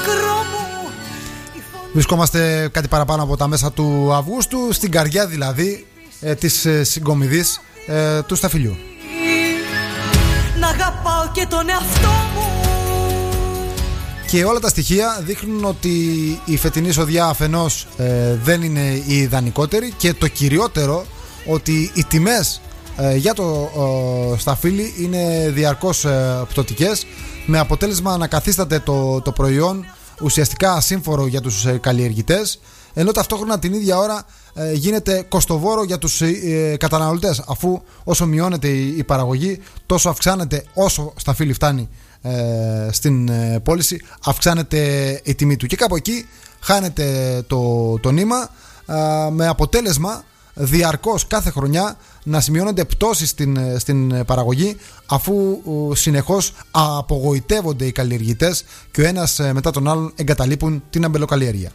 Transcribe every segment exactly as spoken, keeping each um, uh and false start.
δρόμου. Βρισκόμαστε κάτι παραπάνω από τα μέσα του Αυγούστου, στην καρδιά δηλαδή ε, της ε, συγκομιδής ε, του Σταφυλιού. Να αγαπάω και τον εαυτό μου. Και όλα τα στοιχεία δείχνουν ότι η φετινή εισοδιά αφενός ε, δεν είναι η ιδανικότερη, και το κυριότερο ότι οι τιμές ε, για το ε, Σταφύλι είναι διαρκώς ε, πτωτικές, με αποτέλεσμα να καθίσταται το, το προϊόν ουσιαστικά ασύμφορο για τους ε, καλλιεργητές, ενώ ταυτόχρονα την ίδια ώρα ε, γίνεται κοστοβόρο για τους ε, καταναλωτές, αφού όσο μειώνεται η, η παραγωγή, τόσο αυξάνεται, όσο Σταφύλι φτάνει ε, στην ε, πώληση, αυξάνεται η τιμή του, και κάπου εκεί χάνεται το, το νήμα, ε, με αποτέλεσμα διαρκώς κάθε χρονιά να σημειώνονται πτώσεις στην, στην παραγωγή, αφού συνεχώς απογοητεύονται οι καλλιεργητές και ο ένας μετά τον άλλον εγκαταλείπουν την αμπελοκαλλιέργεια.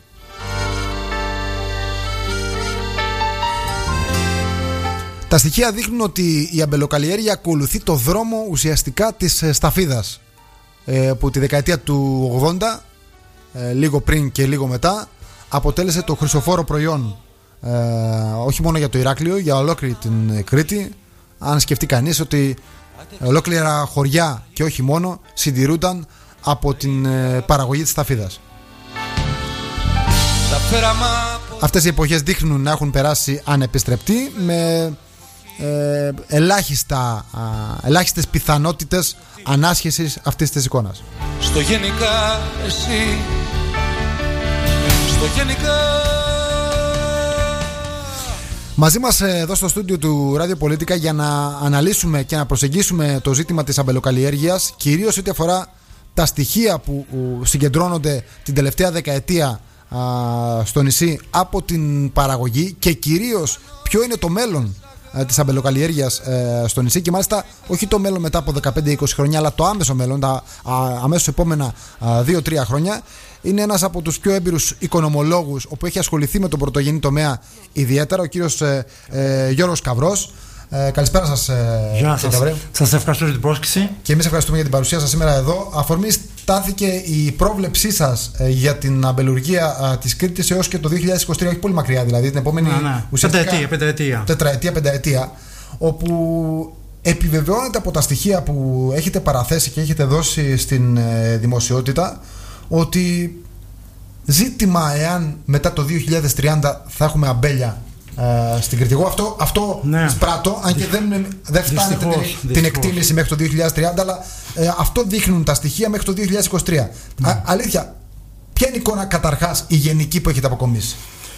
Τα στοιχεία δείχνουν ότι η αμπελοκαλλιέργεια ακολουθεί το δρόμο ουσιαστικά της σταφίδας, που τη δεκαετία του ογδόντα, λίγο πριν και λίγο μετά, αποτέλεσε το χρυσοφόρο προϊόν, Ε, όχι μόνο για το Ηράκλειο, για ολόκληρη την Κρήτη. Αν σκεφτεί κανείς ότι ολόκληρα χωριά και όχι μόνο συντηρούνταν από την ε, παραγωγή της σταφίδας. Αυτές οι εποχές δείχνουν να έχουν περάσει ανεπιστρεπτοί, με ε, ελάχιστα, α, ελάχιστες πιθανότητες ανάσχεσης αυτής της εικόνας. Στο γενικά εσύ, στο γενικά. Μαζί μας εδώ στο στούντιο του Radio Politica για να αναλύσουμε και να προσεγγίσουμε το ζήτημα της αμπελοκαλλιέργειας, κυρίως ό,τι αφορά τα στοιχεία που συγκεντρώνονται την τελευταία δεκαετία α, στο νησί από την παραγωγή, και κυρίως ποιο είναι το μέλλον α, της αμπελοκαλλιέργειας α, στο νησί, και μάλιστα όχι το μέλλον μετά από δεκαπέντε είκοσι χρόνια, αλλά το άμεσο μέλλον, τα α, αμέσως επόμενα δύο τρία χρόνια. Είναι ένας από τους πιο έμπειρους οικονομολόγους, όπου έχει ασχοληθεί με τον πρωτογενή τομέα ιδιαίτερα, ο κύριος ε, ε, Γιώργος Καβρός. Ε, καλησπέρα σας, ε, Γεια σας. Σας ευχαριστώ για την πρόσκληση. Και εμείς ευχαριστούμε για την παρουσία σας σήμερα εδώ. Αφορμή στάθηκε η πρόβλεψή σας ε, για την αμπελουργία ε, της Κρήτης έως και το δύο χιλιάδες είκοσι τρία, όχι πολύ μακριά δηλαδή, την επόμενη ναι, ναι. ουσιαστικά πενταετία, τετραετία, πενταετία, όπου επιβεβαιώνεται από τα στοιχεία που έχετε παραθέσει και έχετε δώσει στην ε, δημοσιότητα, ότι ζήτημα εάν μετά το δύο χιλιάδες τριάντα θα έχουμε αμπέλια ε, στην Κρήτη. Εγώ αυτό, αυτό ναι. σπράττω, αν και δεν, δεν φτάνει την, την εκτίμηση μέχρι το δύο χιλιάδες τριάντα, αλλά ε, αυτό δείχνουν τα στοιχεία μέχρι το δύο χιλιάδες είκοσι τρία. Ναι. Α, αλήθεια, ποια είναι η εικόνα καταρχάς η γενική που έχετε αποκομίσει?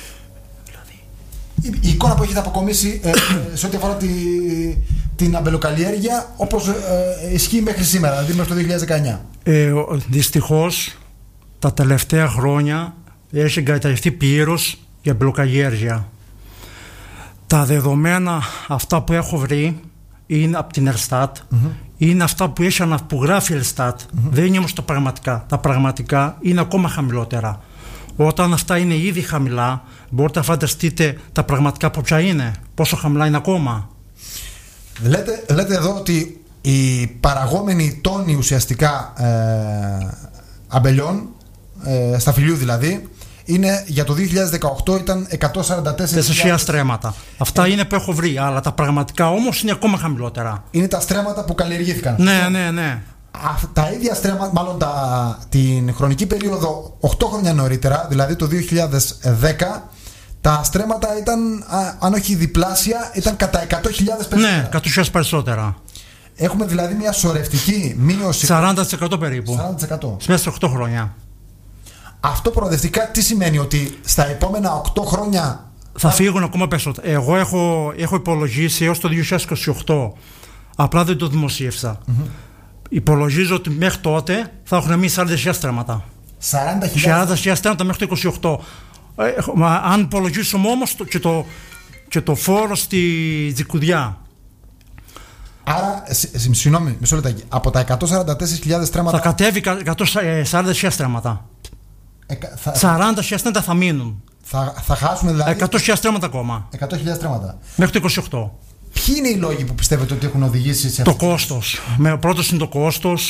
Η, η εικόνα που έχετε αποκομίσει ε, ε, σε ό,τι αφορά τη, την αμπελοκαλλιέργεια, όπως ε, ε, ισχύει μέχρι σήμερα, δηλαδή μέχρι το δύο χιλιάδες δεκαεννιά. Ε, δυστυχώς τα τελευταία χρόνια έχει εγκαταλειφθεί πλήρως η αμπελοκαλλιέργεια. Τα δεδομένα αυτά που έχω βρει είναι από την Ελστάτ, mm-hmm. είναι αυτά που, έχει, που γράφει η Ελστάτ, mm-hmm. δεν είναι όμως τα πραγματικά. Τα πραγματικά είναι ακόμα χαμηλότερα. Όταν αυτά είναι ήδη χαμηλά, μπορείτε να φανταστείτε τα πραγματικά ποια είναι, πόσο χαμηλά είναι ακόμα. Λέτε, λέτε εδώ ότι οι παραγόμενοι τόνοι ουσιαστικά ε, αμπελιών, ε, σταφυλιού δηλαδή, είναι για το δύο χιλιάδες δεκαοκτώ ήταν εκατόν σαράντα τέσσερις χιλιάδες στρέμματα. Αυτά ε, είναι που έχω βρει, αλλά τα πραγματικά όμως είναι ακόμα χαμηλότερα. Είναι τα στρέμματα που καλλιεργήθηκαν. Ναι, ναι, ναι. Α, τα ίδια στρέμματα, μάλλον τα, την χρονική περίοδο οκτώ χρόνια νωρίτερα, δηλαδή το δύο χιλιάδες δέκα, τα στρέμματα ήταν, α, αν όχι διπλάσια, ήταν κατά εκατό χιλιάδες περισσότερα. Ναι, εκατό χιλιάδες περισσότερα. Έχουμε δηλαδή μια σωρευτική μείωση. σαράντα τοις εκατό περίπου. σαράντα τοις εκατό. Μέσα σε οκτώ χρόνια. Αυτό προοδευτικά τι σημαίνει? Ότι στα επόμενα οκτώ χρόνια θα φύγουν ακόμα περισσότερα. Εγώ έχω, έχω υπολογίσει έως το δύο χιλιάδες είκοσι οκτώ. Απλά δεν το δημοσίευσα. Mm-hmm. Υπολογίζω ότι μέχρι τότε θα έχουν μείνει σαράντα χιλιάδες στρέμματα. σαράντα χιλιάδες στρέμματα μέχρι το είκοσι οκτώ. Ε, μα, αν υπολογίσουμε όμως το, και, το, και το φόρο στη Τζικουδιά. Άρα, συγγνώμη, μισό λεπτάκι. Από τα εκατόν σαράντα τέσσερις χιλιάδες στρέμματα θα κατέβει εκατόν σαράντα χιλιάδες στρέμματα. Ε, θα, σαράντα χιλιάδες στρέμματα θα μείνουν. Θα, θα χάσουμε δηλαδή εκατό χιλιάδες στρέμματα ακόμα. εκατό χιλιάδες στρέμματα. Μέχρι το είκοσι οκτώ. Ποιοι είναι οι λόγοι που πιστεύετε ότι έχουν οδηγήσει σε αυτό? Το κόστος. Με, πρώτος είναι το κόστος.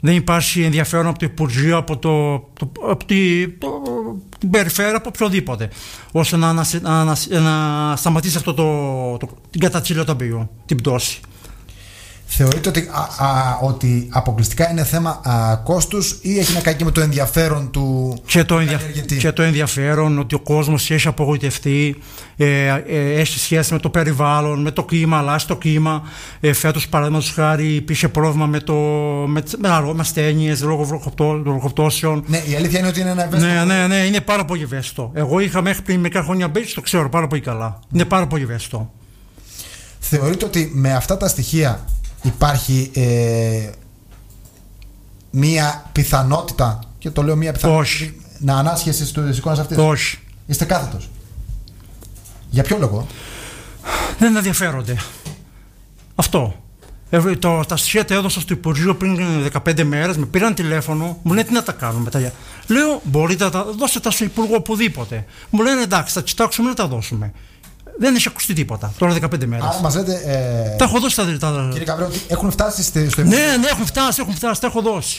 Δεν υπάρχει ενδιαφέρον από το Υπουργείο, από, το, το, από τη, το, την περιφέρεια, από οποιοδήποτε, ώστε να, να, να, να, να σταματήσει αυτό το, το, την κατατσίλια του αμπελιού, την πτώση. Θεωρείτε ότι, α, α, ότι αποκλειστικά είναι θέμα α, κόστους ή έχει να κάνει και με το ενδιαφέρον του και το, ενδια... και το ενδιαφέρον ότι ο κόσμος έχει απογοητευτεί, ε, ε, έχει σχέση με το περιβάλλον, με το κλίμα, αλλάζει το κλίμα. Ε, φέτος, παραδείγματος χάρη, υπήρχε πρόβλημα με, το, με, με, με ασθένειες λόγω βροχοπτώσεων. Ναι, η αλήθεια είναι ότι είναι ένα ευαίσθητο. Ναι, ναι, ναι, είναι πάρα πολύ ευαίσθητο. Εγώ είχα μέχρι πριν μερικά χρόνια μπέτσι, το ξέρω πάρα πολύ καλά. Είναι πάρα πολύ ευαίσθητο. Θεωρείτε ότι με αυτά τα στοιχεία υπάρχει ε, μία πιθανότητα, και το λέω μία πιθανότητα, όχι, να ανάσχεσεις στις εικόνες αυτές? Όχι. Είστε κάθετος. Για ποιο λόγο? Δεν ενδιαφέρονται. Αυτό. Ε, το, τα στοιχεία τα έδωσα στο Υπουργείο πριν δεκαπέντε μέρες, με πήραν τηλέφωνο, μου λένε τι να τα κάνουμε μετά. Λέω, μπορείτε να τα δώσετε τα στο Υπουργό οπουδήποτε. Μου λένε εντάξει, θα κοιτάξουμε να τα δώσουμε. Δεν έχει ακουστεί τίποτα τώρα δεκαπέντε μέρες. Άρα μας λέτε. Ε, τα έχω δώσει τα δελτά. Κύριε Καβρέο, ότι έχουν φτάσει στο Υπουργείο. Ναι, ναι, έχουν φτάσει, έχουν φτάσει, τα έχω δώσει.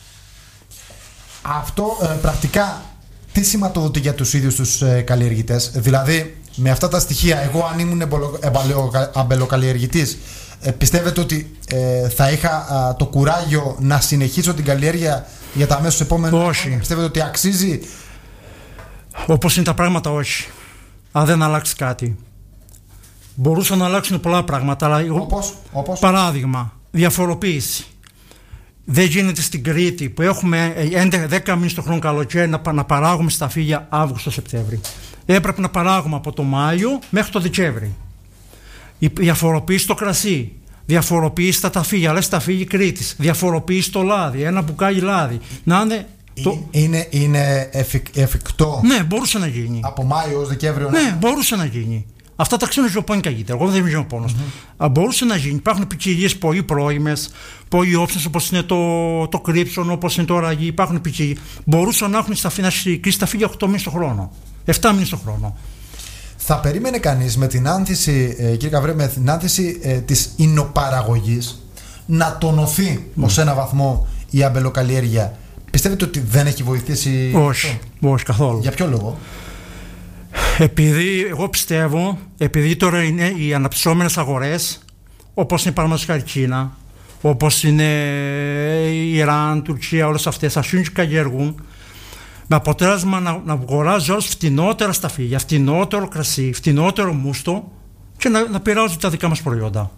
Αυτό ε, πρακτικά τι σηματοδοτεί για τους ίδιους τους ε, καλλιεργητές? Δηλαδή, με αυτά τα στοιχεία, εγώ αν ήμουν αμπελοκαλλιεργητής, ε, πιστεύετε ότι ε, θα είχα α, το κουράγιο να συνεχίσω την καλλιέργεια για τα αμέσως επόμενα? Όχι. Πιστεύετε ότι αξίζει? Όπως είναι τα πράγματα, όχι. Αν δεν αλλάξει κάτι. Μπορούσαν να αλλάξουν πολλά πράγματα, αλλά όπως, όπως. Παράδειγμα, διαφοροποίηση. Δεν γίνεται στην Κρήτη που έχουμε δέκα μήνες το χρόνο καλοκαίρι να, να παράγουμε σταφύλια Αύγουστο-Σεπτέμβρη. Έπρεπε να παράγουμε από το Μάιο μέχρι το Δεκέμβρη. Η διαφοροποίηση στο κρασί. Διαφοροποίηση στα ταφύλια, λες ταφύλι Κρήτης. Διαφοροποίηση στο λάδι, ένα μπουκάλι λάδι. Να είναι. Το... Είναι, είναι εφικ, εφικτό? Ναι, μπορούσε να γίνει. Από Μάιο ως Δεκέμβριο? Ναι, να... μπορούσε να γίνει. Αυτά τα ξέρω ζωοπόνοι καλύτερα. Εγώ δεν είμαι ζωοπόνος. Mm-hmm. Μπορούσε να γίνει. Υπάρχουν ποικιλίες πολύ πρώιμες, πολύ όψεις, όπως είναι το, το κρύψον, όπως είναι το ραγί. Υπάρχουν ποικιλίες. Μπορούσαν να έχουν κρίσει τα φύλλα οκτώ μήνες το χρόνο. επτά μήνες το χρόνο. Θα περίμενε κανείς με την άνθηση, ε, κύριε Καβρέ, με την άνθηση ε, της υνοπαραγωγής να τονωθεί mm. ως ένα βαθμό η αμπελοκαλλιέργεια? Πιστεύετε ότι δεν έχει βοηθήσει? Όχι, όχι καθόλου. Για ποιο λόγο? Επειδή εγώ πιστεύω, επειδή τώρα είναι οι αναπτυσσόμενες αγορές, όπως είναι παραδείγματος χάρη Κίνα, όπως είναι η Ιράν, Τουρκία, όλες αυτές αρχίζουν και καλλιεργούν, με αποτέλεσμα να, να αγοράζει όλες φτηνότερα σταφύλια, φτηνότερο κρασί, φτηνότερο μούστο και να, να πειράζουν τα δικά μας προϊόντα.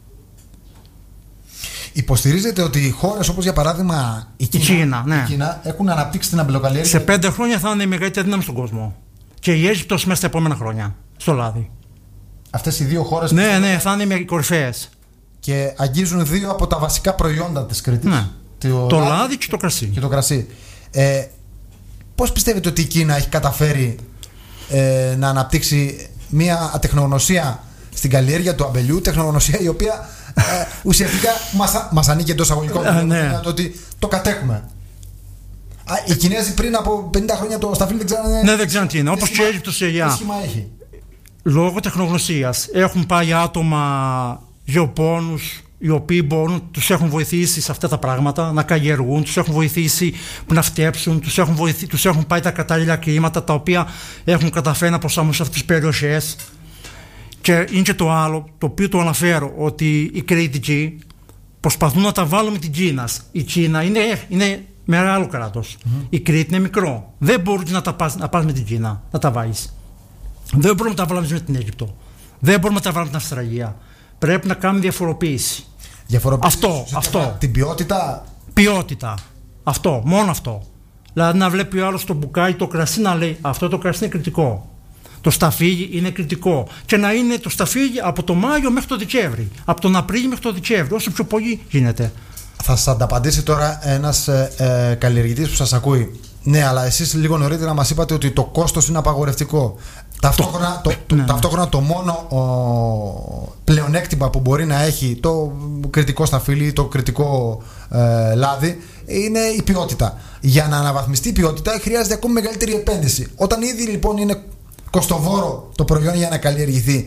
Υποστηρίζετε ότι οι χώρες όπως για παράδειγμα η Κίνα, η Κίνα, ναι. η Κίνα έχουν αναπτύξει την αμπελοκαλλιέργεια? Σε πέντε χρόνια θα είναι η μεγαλύτερη δύναμη στον κόσμο. Και η Αίγυπτος μέσα στα επόμενα χρόνια, στο λάδι. Αυτές οι δύο χώρες? Ναι, ναι, θα είναι οι κορυφαίες. Και αγγίζουν δύο από τα βασικά προϊόντα της Κρήτης. Ναι. Το, το λάδι, λάδι και το κρασί. Και το κρασί. Ε, πώς πιστεύετε ότι η Κίνα έχει καταφέρει ε, να αναπτύξει μια τεχνογνωσία στην καλλιέργεια του αμπελιού, τεχνογνωσία η οποία ε, ουσιαστικά μας, μας ανήκει εντός αγωγικών, ε, ναι. το ότι το κατέχουμε. Οι Κινέζοι πριν από πενήντα χρόνια το σταφύλι δεν ξέρανε. Ναι, δεν ξέρανε τι είναι. Όπως και η Αίγυπτος η Αιγιά. Τι σχήμα έχει? Λόγω τεχνογνωσίας έχουν πάει άτομα γεωπόνους οι οποίοι μπορούν, τους έχουν βοηθήσει σε αυτά τα πράγματα να καλλιεργούν, τους έχουν βοηθήσει να φτιάξουν, τους έχουν, βοηθήσει, τους έχουν πάει τα κατάλληλα κλίματα τα οποία έχουν καταφέρει να προσαρμόσουν σε αυτές τις περιοχές. Και είναι και το άλλο, το οποίο το αναφέρω, ότι οι κριτικοί προσπαθούν να τα βάλουν με την Κίνα. Η Κίνα είναι, είναι μεγάλο κράτος. Mm-hmm. Η Κρήτη είναι μικρό. Δεν μπορείς να τα πας, να πας με την Κίνα, να τα βάλεις. Δεν μπορούμε να τα βάλουμε με την Αίγυπτο. Δεν μπορούμε να τα βάλουμε με την Αυστραλία. Πρέπει να κάνουμε διαφοροποίηση. Διαφοροποίηση. Αυτό, αυτό. Την ποιότητα. Ποιότητα. Αυτό, μόνο αυτό. Δηλαδή να βλέπει ο άλλος το μπουκάλι, το κρασί, να λέει αυτό το κρασί είναι κριτικό. Το σταφύλι είναι κριτικό. Και να είναι το σταφύλι από το Μάιο μέχρι το Δεκέμβρη. Από τον Απρίλιο μέχρι το Δεκέμβρη. Όσο πιο πολύ γίνεται. Θα σας ανταπαντήσει τώρα ένας ε, ε, καλλιεργητής που σας ακούει. Ναι, αλλά εσείς λίγο νωρίτερα μας είπατε ότι το κόστος είναι απαγορευτικό. Ταυτόχρονα το, το, ναι. ταυτόχρονα το μόνο ο, πλεονέκτημα που μπορεί να έχει το κριτικό σταφύλι, το κριτικό ε, λάδι, είναι η ποιότητα. Για να αναβαθμιστεί η ποιότητα χρειάζεται ακόμη μεγαλύτερη επένδυση. Όταν ήδη λοιπόν είναι κοστοβόρο το προϊόν για να καλλιεργηθεί,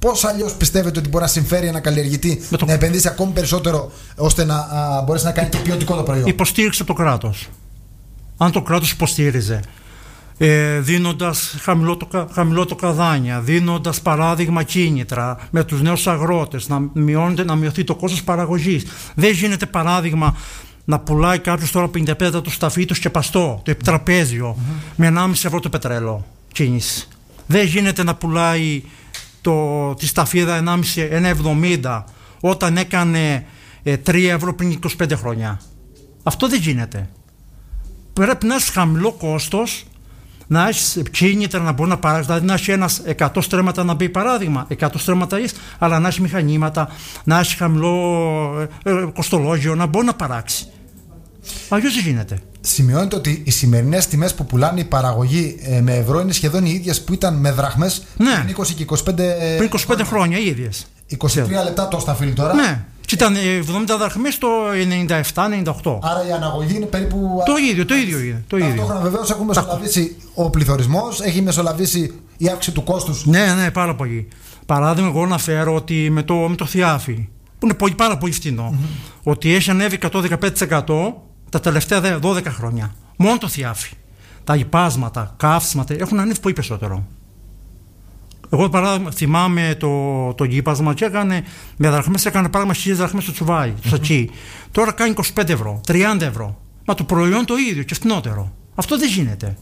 πώς αλλιώς πιστεύετε ότι μπορεί να συμφέρει ένα καλλιεργητή το... να επενδύσει ακόμη περισσότερο ώστε να α, μπορέσει να κάνει και ποιοτικό το προϊόν? Υποστήριξε το κράτος. Αν το κράτος υποστήριζε, ε, δίνοντας χαμηλότοκα δάνεια, δίνοντας παράδειγμα κίνητρα με τους νέους αγρότες, να, μειώνεται, να μειωθεί το κόστος παραγωγής. Δεν γίνεται παράδειγμα να πουλάει κάποιος τώρα πενήντα πέντε το σταφί του σκεπαστό, το επιτραπέζιο, mm-hmm. με ενάμιση ευρώ το πετρέλαιο κίνηση. Δεν γίνεται να πουλάει το, τη σταφίδα ενάμιση, ένα εβδομήντα όταν έκανε ε, τρία ευρώ πριν είκοσι πέντε χρόνια. Αυτό δεν γίνεται. Πρέπει να έχει χαμηλό κόστος, να έχει κίνητρα να μπορεί να παράξει, δηλαδή να έχει ένας εκατό στρέμματα να μπει παράδειγμα, εκατό στρέμματα είσαι, αλλά να έχει μηχανήματα, να έχει χαμηλό ε, ε, κοστολόγιο, να μπορεί να παράξει. Αλλιώς δεν γίνεται. Σημειώνεται ότι οι σημερινές τιμές που πουλάνε η παραγωγή ε, με ευρώ είναι σχεδόν οι ίδιες που ήταν με δραχμές ναι. πριν είκοσι και είκοσι πέντε, πριν είκοσι πέντε χρόνια οι ίδιες. είκοσι τρία λεπτά το σταφύλι τώρα. Ναι. Και ήταν εβδομήντα δραχμές το ενενήντα επτά ενενήντα οκτώ. Άρα η αναγωγή είναι περίπου. Το ίδιο, το ίδιο είναι. Ταυτόχρονα βεβαίως έχουν μεσολαβήσει ο πληθωρισμός, έχει μεσολαβήσει η αύξηση του κόστους. Ναι, ναι, πάρα πολύ. Παράδειγμα, εγώ να φέρω ότι με το, με το θιάφι, που είναι πολύ, πάρα πολύ φτηνό, mm-hmm. ότι έχει ανέβει εκατό δεκαπέντε τοις εκατό τα τελευταία δώδεκα χρόνια. Μόνο το θιάφι. Τα υπάσματα, καύσματα έχουν ανέβει πολύ περισσότερο. Εγώ παράδειγμα θυμάμαι το, το γύπασμα και έκανε με δραχμές, έκανε πράγμα χίλιες δραχμές στο τσουβάλι, το σακί. Τώρα κάνει είκοσι πέντε ευρώ, τριάντα ευρώ. Μα το προϊόν το ίδιο και φθηνότερο. Αυτό δεν γίνεται.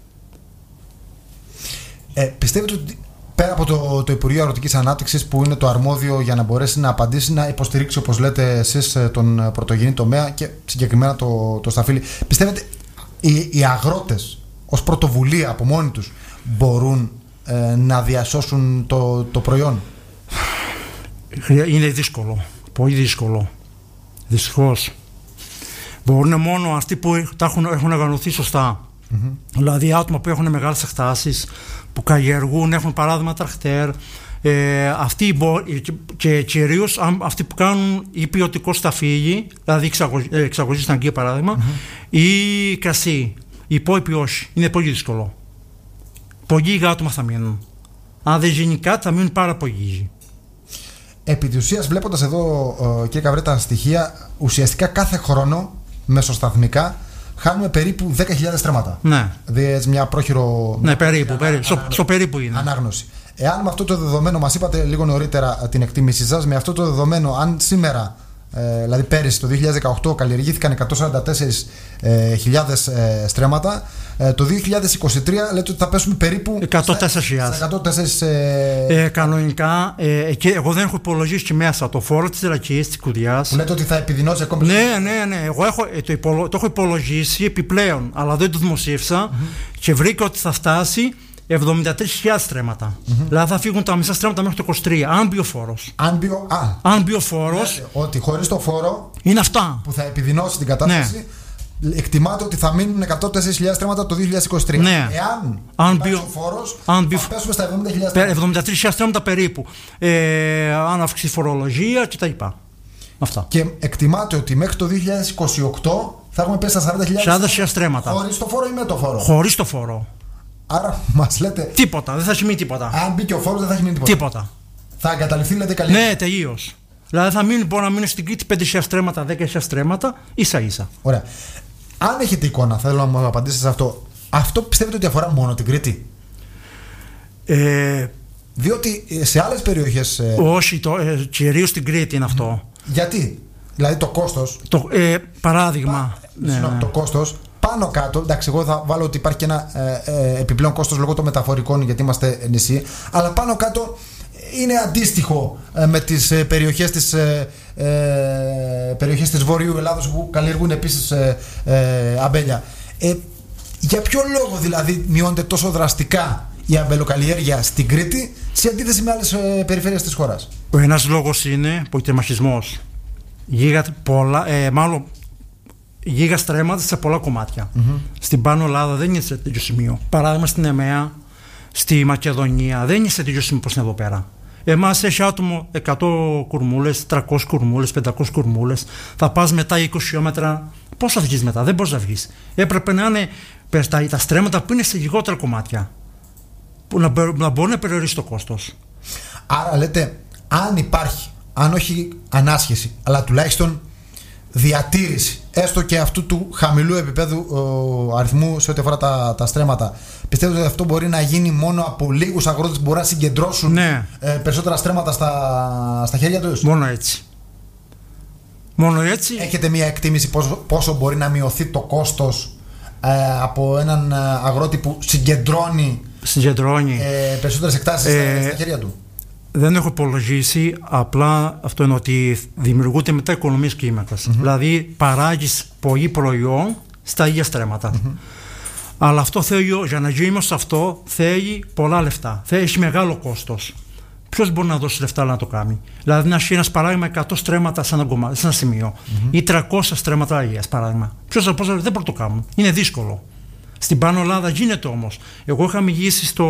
Ε, πιστεύετε ότι πέρα από το, το Υπουργείο Αγροτικής Ανάπτυξης που είναι το αρμόδιο για να μπορέσει να απαντήσει, να υποστηρίξει όπως λέτε εσείς τον πρωτογενή τομέα και συγκεκριμένα το, το σταφύλι, πιστεύετε οι, οι αγρότες ως πρωτοβουλία από μόνοι τους μπορούν ε, να διασώσουν το, το προϊόν? Είναι δύσκολο, πολύ δύσκολο. Δυστυχώς. Μπορούν μόνο αυτοί που τα έχουν, έχουν οργανωθεί σωστά. Mm-hmm. Δηλαδή άτομα που έχουν μεγάλες εκτάσεις, που καλλιεργούν, έχουν παράδειγμα τραχτέρ, ε, αυτοί μπο, και, και κυρίως αυτοί που κάνουν ή ποιοτικό σταφύλι, δηλαδή εξαγωγή, εξαγωγή στην Αγγλία παράδειγμα, mm-hmm. ή κρασί. Οι υπόλοιποι όχι. Είναι πολύ δύσκολο. Πολύ λίγα άτομα θα μείνουν. Αν δεν γίνει κάτι θα μείνουν πάρα πολύ λίγοι. Επί της ουσίας, βλέποντας εδώ κύριε Καβρέ τα στοιχεία, ουσιαστικά κάθε χρόνο μεσοσταθμικά χάνουμε περίπου δέκα χιλιάδες στρέμματα. Ναι. Δηλαδή μια πρόχειρο. Ναι, περίπου. Ανα... περίπου. Στο, στο περίπου είναι. Ανάγνωση. Εάν με αυτό το δεδομένο, μας είπατε λίγο νωρίτερα την εκτίμησή σας, με αυτό το δεδομένο, αν σήμερα, ε, δηλαδή πέρυσι το δύο χιλιάδες δεκαοκτώ, καλλιεργήθηκαν εκατόν σαράντα τέσσερις χιλιάδες ε, ε, στρέμματα, ε, το δύο χιλιάδες είκοσι τρία λέτε ότι θα πέσουμε περίπου εκατόν τέσσερις χιλιάδες. εκατόν τέσσερις, ε... Ε, κανονικά, ε, και εγώ δεν έχω υπολογίσει μέσα το φόρο της ρακίας, της κουδιάς. Που λέτε ότι θα επιδεινώσει ακόμη. Ναι, ναι, ναι. Εγώ έχω, το, υπολο, το έχω υπολογίσει επιπλέον, αλλά δεν το δημοσίευσα mm-hmm. και βρήκα ότι θα φτάσει εβδομήντα τρεις χιλιάδες στρέμματα. Mm-hmm. Δηλαδή θα φύγουν τα μισά στρέμματα μέχρι το είκοσι τρία. Αν μπει ο φόρος. Αν μπει ο, αν μπει ο φόρος. Ναι, ότι χωρίς το φόρο. Είναι αυτά. Που θα επιδεινώσει την κατάσταση. Ναι. Εκτιμάται ότι θα μείνουν εκατόν τέσσερις χιλιάδες στρέμματα το δύο χιλιάδες είκοσι τρία. Ναι. Εάν αν μπει ο φόρος, αν μπει, θα πέσουμε στα εβδομήντα χιλιάδες στρέμματα. εβδομήντα τρεις χιλιάδες στρέμματα περίπου. Ε, αν αυξηθεί η φορολογία κτλ. Αυτά. Και εκτιμάται ότι μέχρι το δύο χιλιάδες είκοσι οκτώ θα έχουμε πέσει στα σαράντα χιλιάδες στρέμματα. Χωρίς το φόρο ή με το φόρο? Χωρίς το φόρο. Άρα μας λέτε. Τίποτα, δεν θα έχει μείνει τίποτα. Αν μπει και ο φόρος δεν θα έχει μείνει τίποτα. Τίποτα. Θα εγκαταλειφθεί, λέτε, καλύτερα. Ναι, τελείως. Δηλαδή θα μείνει, μπορεί να μείνει στην Κρήτη πέντε χιλιάδες στρέμματα, δέκα χιλιάδες στρέμματα, ίσα ίσα. Ωραία. Αν έχετε εικόνα, θέλω να μου απαντήσετε σε αυτό. Αυτό πιστεύετε ότι αφορά μόνο την Κρήτη? Ε, Διότι σε άλλες περιοχές. Ε... Όχι, το, ε, κυρίως στην Κρήτη είναι αυτό. Γιατί? Δηλαδή το κόστος. Το, ε, παράδειγμα. Πα... Ναι, Συγνώμη, ναι. το κόστος πάνω κάτω. Εντάξει, εγώ θα βάλω ότι υπάρχει και ένα ε, ε, επιπλέον κόστος λόγω των μεταφορικών, γιατί είμαστε νησί. Αλλά πάνω κάτω είναι αντίστοιχο ε, με τις ε, περιοχές της, ε, ε, περιοχές της Βορείου Ελλάδος που καλλιεργούν επίσης ε, ε, αμπέλια. Ε, για ποιο λόγο δηλαδή μειώνεται τόσο δραστικά η αμπελοκαλλιέργεια στην Κρήτη σε αντίθεση με άλλες ε, περιφέρειες της χώρας? Ο ένας λόγος είναι πολυτεμαχισμός. Γίγα, πολλά, ε, μάλλον γίγα στρέμματα σε πολλά κομμάτια. Mm-hmm. Στην Πάνω Ελλάδα δεν είναι σε τέτοιο σημείο. Παράδειγμα στην ΕΜΕΑ, στη Μακεδονία δεν είναι σε τέτοιο σημείο όπως είναι εδώ πέρα. Εμάς έχει άτομο εκατό κουρμούλες, τριακόσιες κουρμούλες, πεντακόσιες κουρμούλες. Θα πας μετά είκοσι χιλιόμετρα. Πώς θα βγεις μετά? Δεν μπορείς να βγεις. Έπρεπε να είναι τα, τα στρέμματα που είναι σε λιγότερα κομμάτια. Που να, να μπορεί να περιορίσει το κόστος. Άρα λέτε, αν υπάρχει, αν όχι ανάσχεση, αλλά τουλάχιστον διατήρηση έστω και αυτού του χαμηλού επίπεδου ο, αριθμού σε ό,τι αφορά τα, τα στρέμματα, πιστεύετε ότι αυτό μπορεί να γίνει μόνο από λίγους αγρότες που μπορούν να συγκεντρώσουν ναι. ε, περισσότερα στρέμματα στα, στα χέρια τους? Μόνο έτσι. Μόνο έτσι. Έχετε μια εκτίμηση πόσο, πόσο μπορεί να μειωθεί το κόστος ε, από έναν αγρότη που συγκεντρώνει, συγκεντρώνει. Ε, περισσότερες εκτάσεις ε, στα, στα χέρια του? Δεν έχω υπολογίσει, απλά αυτό είναι ότι δημιουργούνται μετά οικονομίες κλίμακας. Mm-hmm. Δηλαδή παράγεις πολύ προϊόν στα ίδια στρέμματα. Mm-hmm. Αλλά αυτό θέλει, για να γίνουμε σε αυτό θέλει πολλά λεφτά. Θέλει, έχει μεγάλο κόστος. Ποιος μπορεί να δώσει λεφτά να το κάνει? Δηλαδή να έχει ένας παράδειγμα εκατό στρέμματα σε ένα, κομμάτι, σε ένα σημείο mm-hmm. ή τριακόσια στρέμματα αγίας παράδειγμα. Ποιος δεν μπορεί να το κάνουν? Είναι δύσκολο. Στην Πάνω Ελλάδα γίνεται όμως. Εγώ είχα μιλήσει στο...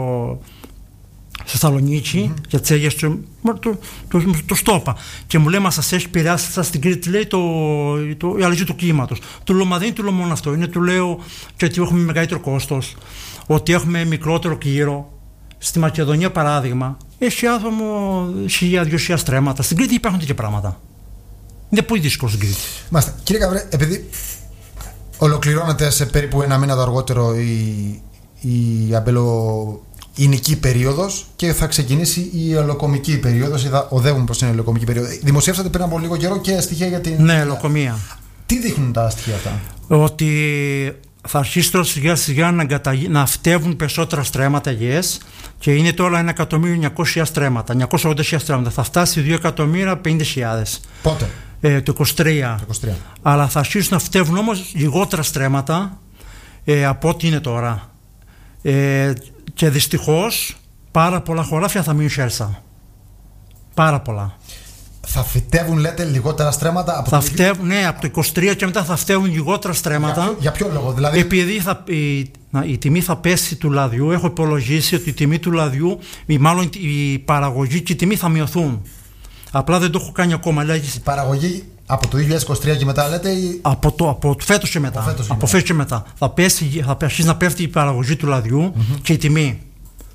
στη Θεσσαλονίκη mm-hmm. για τις έγιες του, το, το, το, το στόπα και μου λέει, μα σας έχει επηρεάσει σας στην Κρήτη, λέει, το, το, η αλλαγή του κλίματος. Του λέω, μα δεν είναι του λέω μόνο αυτό, είναι του λέω και ότι έχουμε μεγαλύτερο κόστος, ότι έχουμε μικρότερο κύρο. Στη Μακεδονία παράδειγμα έχει άτομο χίλια δυοσία στρέμματα. Στην Κρήτη υπάρχουν τέτοια πράγματα. Είναι πολύ δύσκολο στην Κρήτη. Μάλιστα. Κύριε Καβρέ, επειδή ολοκληρώνεται σε περίπου ένα μήνα το αργότερο η, η αμπελοϊνική περίοδος και θα ξεκινήσει η ελοκομική περίοδος, ή θα οδεύουμε προς την ελοκομική περίοδο. Δημοσιεύσατε πριν από λίγο καιρό και στοιχεία για την. Ναι, ελοκομία. Τι δείχνουν τα στοιχεία αυτά? Ότι θα αρχίσουν σιγά σιγά να, καταγ... να φτεύουν περισσότερα στρέμματα υγιές και είναι τώρα ένα εκατομμύριο εννιακόσια στρέμματα, εννιακόσια ογδόντα χιλιάδες στρέμματα. Θα φτάσει δύο εκατομμύρια πενήντα χιλιάδες. Πότε? Ε, το είκοσι τρία. το είκοσι τρία. Αλλά θα αρχίσουν να φτεύουν όμως λιγότερα στρέμματα ε, από ό,τι είναι τώρα. Ε, και δυστυχώς πάρα πολλά χωράφια θα μείνουν χέρσα. Πάρα πολλά. Θα φυτεύουν, λέτε, λιγότερα στρέμματα από θα το φτεύουν, ναι, από το είκοσι τρία και μετά θα φτεύουν λιγότερα στρέμματα. Για, για ποιο λόγο, δηλαδή? Επειδή θα, η, η τιμή θα πέσει του λαδιού. Έχω υπολογίσει ότι η τιμή του λαδιού, ή μάλλον η παραγωγή και η τιμή θα μειωθούν. Απλά δεν το έχω κάνει ακόμα. Λέγει, η παραγωγή από το δύο χιλιάδες είκοσι τρία και μετά, λέτε? Ή... Από, το, από το φέτος και μετά. Από φέτος και, από φέτος και μετά. Θα, πέσει, θα αρχίσει να πέφτει η παραγωγή του λαδιού mm-hmm. και η τιμή.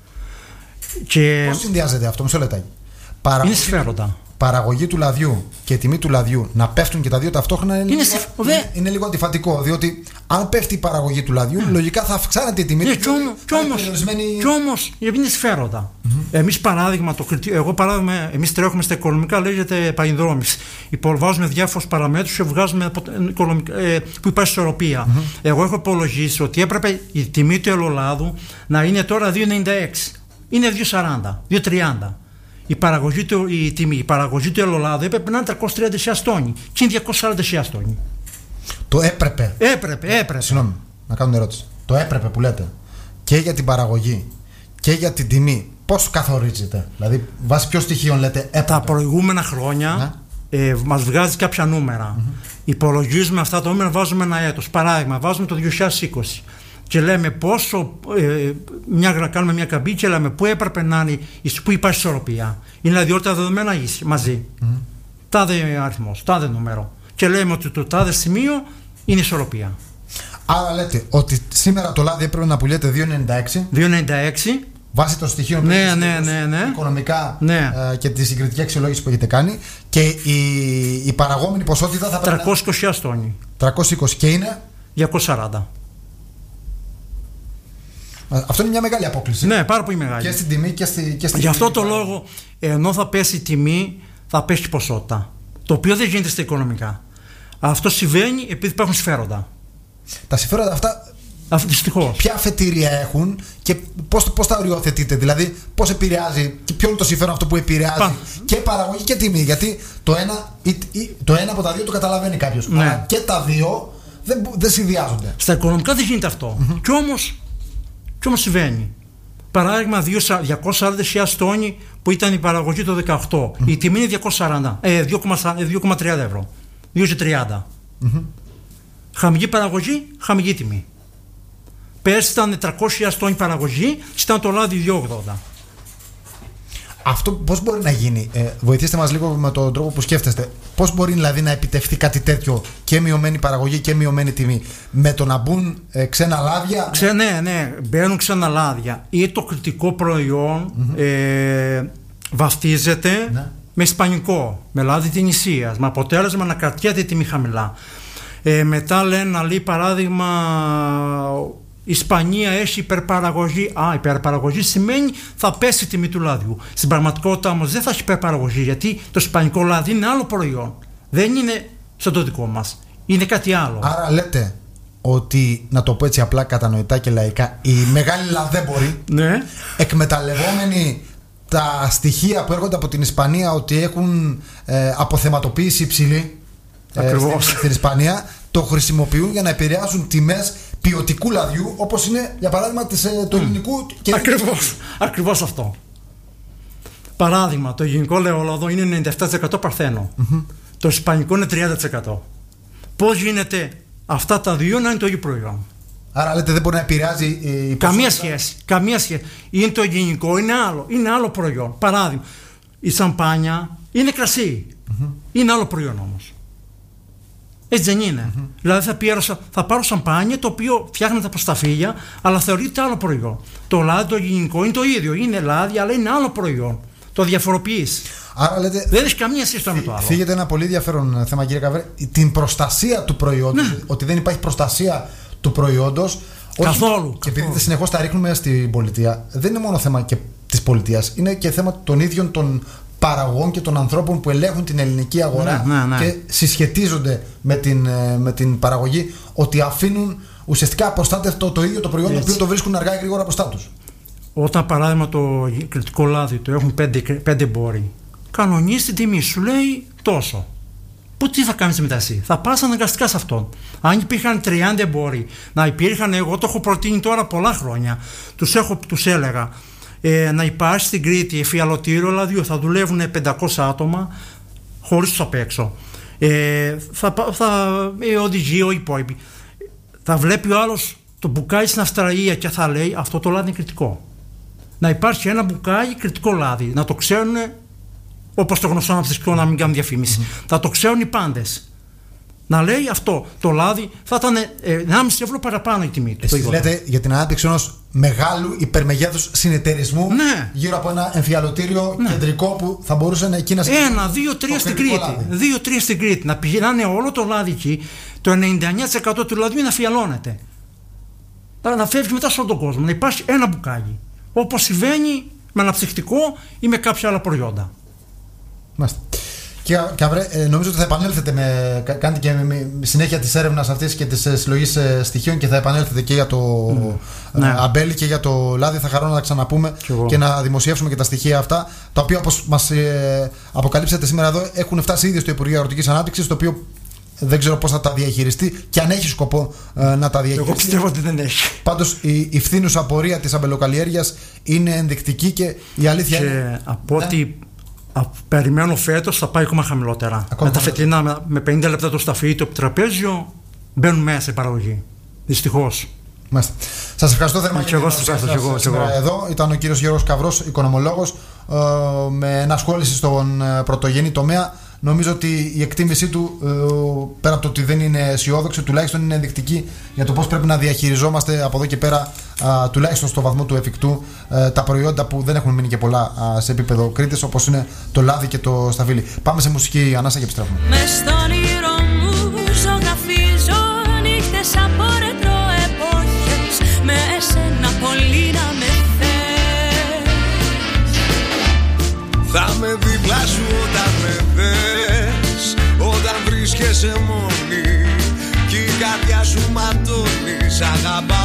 Και... Πώς συνδυάζεται αυτό, μισό λεπτάκι? Παραγωγή... Είναι συμφέροντα. Παραγωγή του λαδιού και η τιμή του λαδιού να πέφτουν και τα δύο ταυτόχρονα είναι, είναι, λίγο, συμφ... είναι, είναι λίγο αντιφατικό. Διότι αν πέφτει η παραγωγή του λαδιού, mm. λογικά θα αυξάνεται η τιμή του. Κι όμως, περιορισμένη... όμως είναι συμφέροντα. Mm-hmm. Εμείς παράδειγμα, το, εγώ παράδειγμα, εμείς τρέχουμε στα οικονομικά, λέγεται παγινδρόμηση. Υποβάζουμε διάφορους παραμέτρους και βγάζουμε ε, που υπάρχει ισορροπία. Mm-hmm. Εγώ έχω υπολογίσει ότι έπρεπε η τιμή του ελαιολάδου να είναι τώρα δύο ενενήντα έξι. Είναι δύο σαράντα, δύο τριάντα. Η παραγωγή του, η τιμή, η παραγωγή του ελαιολάδου έπρεπε να είναι τριακόσια τριάντα χιλιάδες τόνοι και είναι διακόσια σαράντα χιλιάδες τόνοι. Το έπρεπε. Έπρεπε, έπρεπε. Συγγνώμη, να κάνω μια ερώτηση. Το έπρεπε που λέτε και για την παραγωγή και για την τιμή, πώς καθορίζεται? Δηλαδή, βάσει ποιων στοιχείων λέτε έπρεπε? Τα προηγούμενα χρόνια ναι. ε, μας βγάζει κάποια νούμερα. Mm-hmm. Υπολογίζουμε αυτά τα νούμερα, βάζουμε ένα έτος. Παράδειγμα, βάζουμε το δύο χιλιάδες είκοσι. Και λέμε πόσο, ε, μια, κάνουμε μια καμπή και λέμε πού έπρεπε να είναι, πού υπάρχει ισορροπία. Είναι δηλαδή όλα τα δεδομένα μαζί. Mm. Τάδε αριθμός, τάδε νούμερο. Και λέμε ότι το τάδε σημείο είναι ισορροπία. Άρα λέτε ότι σήμερα το λάδι έπρεπε να πουλιέται δύο ενενήντα έξι. δύο ενενήντα έξι. Βάσει των στοιχείων που ναι, έχετε ναι, ναι, ναι. οικονομικά ναι. ε, και τη συγκριτική αξιολόγηση που έχετε κάνει, και η, η παραγόμενη ποσότητα θα πρέπει τριακόσια είκοσι χιλιάδες τόνοι. τριακόσια είκοσι και είναι διακόσια σαράντα. Αυτό είναι μια μεγάλη απόκληση. Ναι, πάρα πολύ μεγάλη. Και στην τιμή και στη. Και στη Γι' αυτό το λόγο, ενώ θα πέσει η τιμή, θα πέσει η ποσότητα. Το οποίο δεν γίνεται στα οικονομικά. Αυτό συμβαίνει επειδή υπάρχουν συμφέροντα. Τα συμφέροντα αυτά. Δυστυχώς. Ποια αφετηρία έχουν και πώς, πώς τα οριοθετείτε? Δηλαδή, πώς επηρεάζει και ποιο είναι το συμφέρον αυτό που επηρεάζει Πα. και παραγωγή και τιμή? Γιατί το ένα, ή, ή, το ένα από τα δύο το καταλαβαίνει κάποιος. Ναι. Αλλά και τα δύο δεν, δεν συνδυάζονται. Στα οικονομικά δεν γίνεται αυτό. Mm-hmm. Κι όμως. Και όμως συμβαίνει. Παράδειγμα, διακόσια σαράντα χιλιάδες τόνοι που ήταν η παραγωγή το δεκαοκτώ. Mm-hmm. Η τιμή είναι διακόσια σαράντα, ε, δύο κόμμα τριάντα ευρώ. δύο τριάντα. Mm-hmm. Χαμηλή παραγωγή, χαμηλή τιμή. Πέρσι ήταν τριακόσια χιλιάδες τόνοι παραγωγή και ήταν το λάδι δύο ογδόντα. Αυτό πώς μπορεί να γίνει? Ε, βοηθήστε μας λίγο με τον τρόπο που σκέφτεστε. Πώς μπορεί δηλαδή να επιτευχθεί κάτι τέτοιο, και μειωμένη παραγωγή και μειωμένη τιμή? Με το να μπουν ε, ξένα λάδια? Ξέ, ναι, ναι, μπαίνουν ξένα λάδια ή το κριτικό προϊόν mm-hmm. ε, βαφτίζεται ναι. με ισπανικό, με λάδι της νησίας, με αποτέλεσμα να κρατιέται η τιμή χαμηλά. Ε, μετά λένε, αλλή παράδειγμα, η Ισπανία έχει υπερπαραγωγή. Α, υπερπαραγωγή σημαίνει θα πέσει η τιμή του λάδιου. Στην πραγματικότητα όμως δεν θα έχει υπερπαραγωγή, γιατί το ισπανικό λάδι είναι άλλο προϊόν. Δεν είναι σαν το δικό μας. Είναι κάτι άλλο. Άρα λέτε ότι, να το πω έτσι απλά κατανοητά και λαϊκά, οι μεγάλοι λαδέμποροι, ναι, εκμεταλλευόμενοι τα στοιχεία που έρχονται από την Ισπανία ότι έχουν ε, αποθεματοποίηση υψηλή ε, στην, στην Ισπανία, το χρησιμοποιούν για να επηρεάσουν τιμές ποιοτικού λαδιού, όπως είναι για παράδειγμα της, ε, του mm. ελληνικού. Και... Ακριβώς, ακριβώς αυτό. Παράδειγμα, το ελληνικό ελαιόλαδο είναι ενενήντα επτά τοις εκατό παρθένο. Mm-hmm. Το ισπανικό είναι τριάντα τοις εκατό. Πώς γίνεται αυτά τα δύο να είναι το ίδιο προϊόν? Άρα λέτε δεν μπορεί να επηρεάζει η καμία σχέση, καμία σχέση. Είναι το ελληνικό, είναι άλλο, είναι άλλο προϊόν. Παράδειγμα, η σαμπάνια είναι κρασί. Mm-hmm. Είναι άλλο προϊόν όμως. Έτσι δεν είναι? Mm-hmm. Δηλαδή θα, πιέρωσα, θα πάρω σαμπάνια το οποίο φτιάχνεται από σταφύλια, αλλά θεωρείται άλλο προϊόν. Το λάδι το ελληνικό είναι το ίδιο. Είναι λάδι, αλλά είναι άλλο προϊόν. Το διαφοροποιείς. Άρα λέτε, δεν έχει καμία σχέση με το άλλο. Φύγεται ένα πολύ ενδιαφέρον θέμα, κύριε Καβρέ. Την προστασία του προϊόντος. Ναι. Ότι δεν υπάρχει προστασία του προϊόντος. Καθόλου. Και επειδή συνεχώς τα ρίχνουμε στην πολιτεία, δεν είναι μόνο θέμα και της πολιτείας. Είναι και θέμα των ίδιων των παραγωγών και των ανθρώπων που ελέγχουν την ελληνική αγορά, ναι, ναι, ναι. και συσχετίζονται με την, με την παραγωγή, ότι αφήνουν ουσιαστικά αποστάτευτο το ίδιο το προϊόν, το οποίο το βρίσκουν αργά ή γρήγορα μπροστά τους. Όταν παράδειγμα το κριτικό λάδι το έχουν πέντε, πέντε εμπόροι, κανονίζει την τιμή, σου λέει τόσο. Που τι θα κάνεις μετά εσύ? Θα πας αναγκαστικά σε αυτόν. Αν υπήρχαν τριάντα εμπόροι, να υπήρχαν, εγώ το έχω προτείνει τώρα πολλά χρόνια, τους, έχω, τους έλεγα ε, να υπάρχει στην Κρήτη εφιαλωτήριο λαδιού, θα δουλεύουν πεντακόσια άτομα χωρίς τους απ' έξω. Ε, θα, θα ε, οδηγεί ο υπόλοιποι. Θα βλέπει ο άλλος το μπουκάλι στην Αυστραλία και θα λέει αυτό το λάδι είναι κριτικό. Να υπάρχει ένα μπουκάλι κριτικό λάδι, να το ξέρουν, όπως το γνωστό αναψυκτικό, να μην κάνουν διαφήμιση. Mm-hmm. Θα το ξέρουν οι πάντες. Να λέει αυτό το λάδι θα ήταν ε, ενάμιση ευρώ παραπάνω η τιμή του. Εσείς λέτε για την ανάπτυξη ενός μεγάλου υπερμεγέθους συνεταιρισμού, ναι, γύρω από ένα εμφιαλωτήριο, ναι, κεντρικό που θα μπορούσε να εκεί να συμβεί. Ένα, δύο, τρία στην Κρήτη. Δύο, τρία στην Κρήτη. Να πηγαίνανε όλο το λάδι εκεί, το ενενήντα εννέα τοις εκατό του λαδιού να φιαλώνεται. Να φεύγει μετά σε όλο τον κόσμο. Να υπάρχει ένα μπουκάλι. Όπως συμβαίνει με αναψυκτικό ή με κάποια άλλα προϊόντα. Μάλιστα. Και, και ε, νομίζω ότι θα επανέλθετε με, κάνετε και με, με συνέχεια της έρευνας αυτής και της συλλογής ε, στοιχείων και θα επανέλθετε και για το mm. ε, ναι. αμπέλι και για το λάδι. Θα χαρώ να τα ξαναπούμε και, και να δημοσιεύσουμε και τα στοιχεία αυτά, τα οποία όπως μας ε, αποκαλύψατε σήμερα εδώ έχουν φτάσει ήδη στο Υπουργείο Αγροτικής Ανάπτυξης, το οποίο δεν ξέρω πώς θα τα διαχειριστεί και αν έχει σκοπό ε, να τα διαχειριστεί. Εγώ πιστεύω ότι δεν έχει. Πάντως η, η φθήνουσα πορεία της αμπελοκαλλιέργειας είναι ενδεικτική και η αλήθεια και είναι. Από ναι. ότι περιμένω φέτος θα πάει ακόμα χαμηλότερα. Ακόμα με τα φετινά, με, με πενήντα λεπτά το σταφύλι, το επιτραπέζιο, μπαίνουν μέσα σε παραγωγή. Δυστυχώς. Μάλιστα. Σας ευχαριστώ θερμά για την παρουσία σας εδώ. Ήταν ο κύριος Γιώργος Καβρός, οικονομολόγος, ε, με ενασχόληση στον ε, πρωτογενή τομέα. Νομίζω ότι η εκτίμησή του, ε, πέρα από το ότι δεν είναι αισιόδοξη, τουλάχιστον είναι ενδεικτική για το πώς πρέπει να διαχειριζόμαστε από εδώ και πέρα, α, τουλάχιστον στο βαθμό του εφικτού, ε, τα προϊόντα που δεν έχουν μείνει και πολλά α, σε επίπεδο Κρήτης, όπως είναι το λάδι και το σταφύλι. Πάμε σε μουσική ανάσα και επιστρέφουμε. Μες στον ήρω μου ζωγραφίζω νύχτες από ρετρό εποχές, με εσένα πολύ να με θες. Θα με δίπλα σου όταν με θες, όταν βρίσκεσαι μόνη κι η καρδιά σου ματώνει. Σ' αγαπάω